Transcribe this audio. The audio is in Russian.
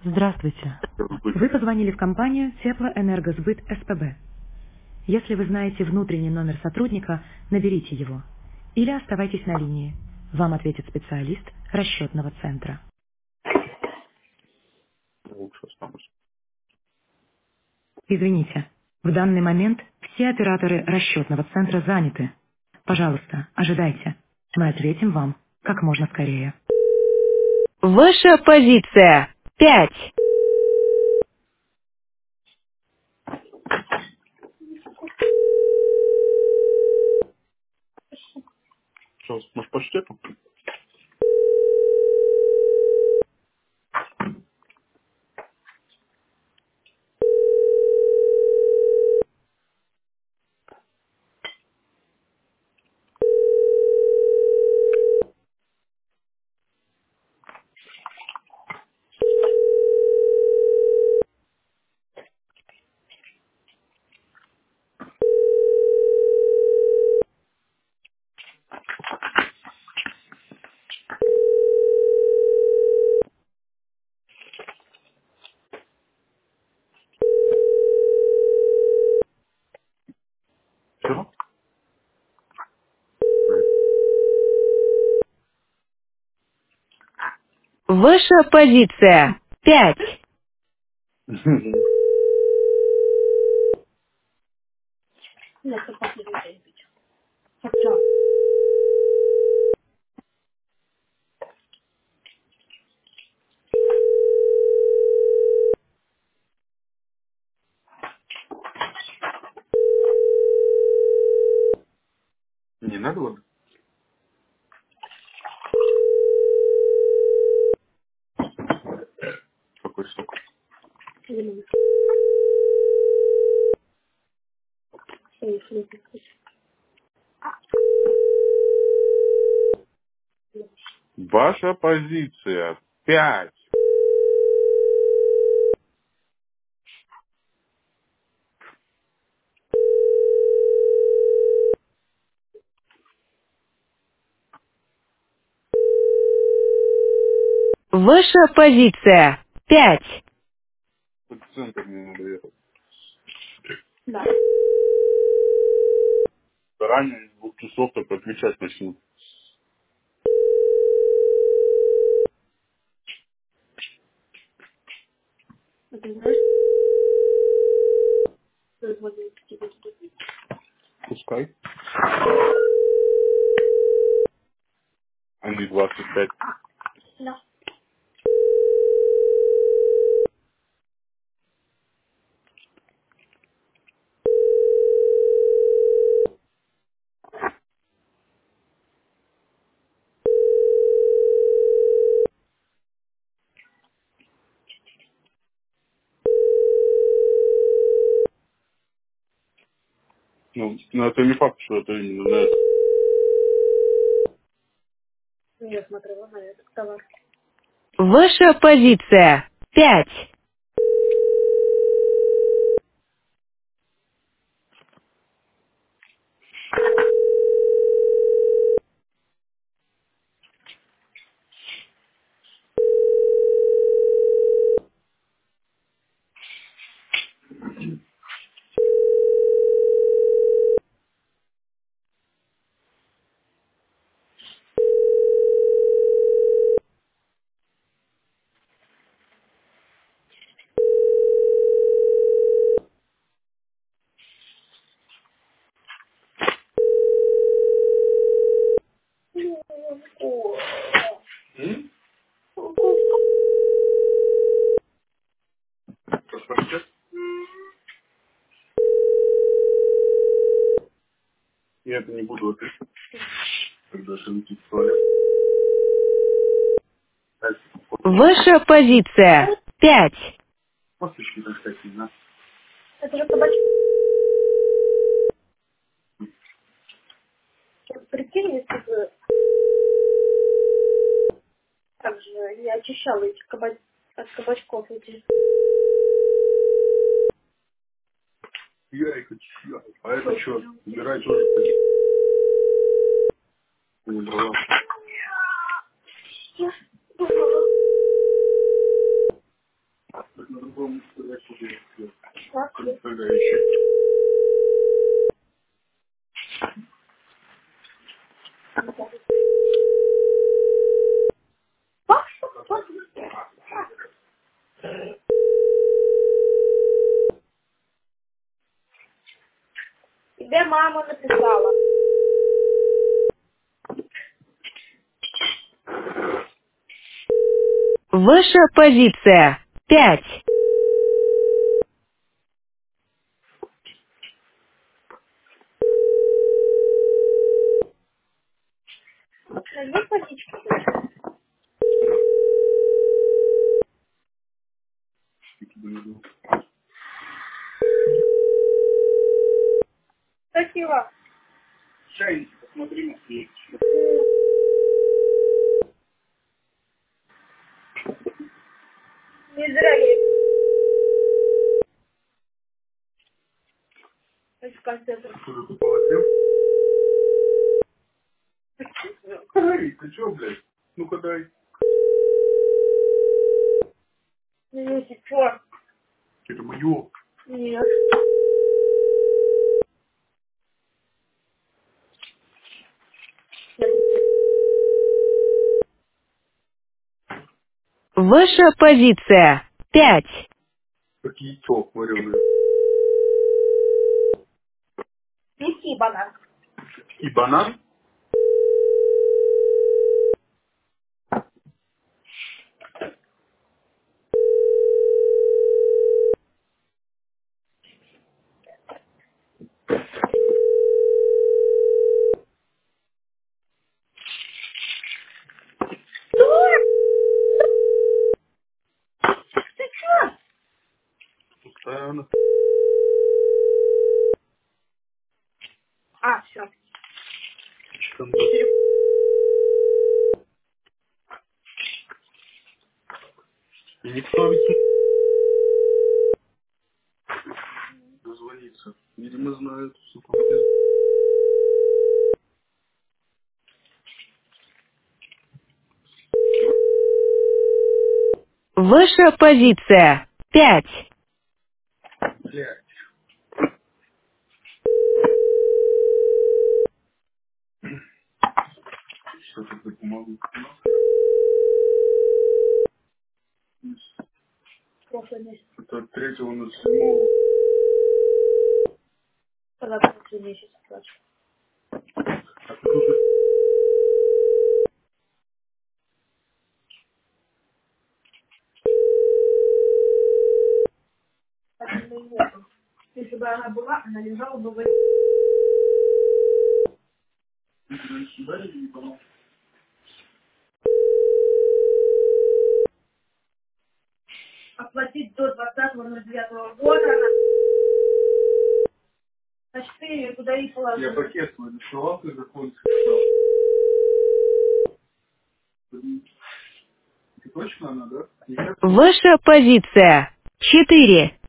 Здравствуйте. Вы позвонили в компанию Теплоэнергосбыт СПБ. Если вы знаете внутренний номер сотрудника, наберите его. Или оставайтесь на линии. Вам ответит специалист расчетного центра. Лучше останусь. Извините, в данный момент все операторы расчетного центра заняты. Пожалуйста, ожидайте. Мы ответим вам как можно скорее. Ваша позиция. 5. Сейчас, может, по штепу? Все? Ваша позиция. 5. Не надо вот какой сок. Ваша позиция. 5. Ваша позиция. 5. В центр мне надо ехать. Заранее с 2 часов только отвечать начну. Пускай. А не 25. Ну, это не факт, что это именно на это. Ваша позиция. 5. М? Паспортет? Я это не буду описывать, когда уйти в туалет. Дальше Ваша позиция. 5. косточки, так сказать, не надо. Я их очищаю. А это что? Убирай тоже. Не брала. по-другому сказать тебе. Представляющий. Тебе мама написала. Ваша позиция 5. Найди водички. Спасибо. Чайник, посмотри, может, есть. Не зря я в конце. Что ты положил? Эй, ты чё, блядь? Ну-ка дай. Ну, чё? Это моё. Нет. Ваша позиция 5. Как яйцо вареное. Неси банан. И банан? Ты чё? Пустая она. А, все. Что там? И никто ведь не дозвонится. Видимо, знают, сука. Ваша позиция 5. Блядь. Что тут помогу? Прошлый месяц. Это от 3-го на 7-го. Когда прошлый месяц плачу. А ты тут Так и нету. Если бы она была, она лежала бы в... сюда или не понял? Оплатить до 20.09 года. Она... Значит, ты ее туда и Я положила. пакет свой доставал, ты заходишь и сказал. Ты точно она, да? Нет? Ваша позиция 4.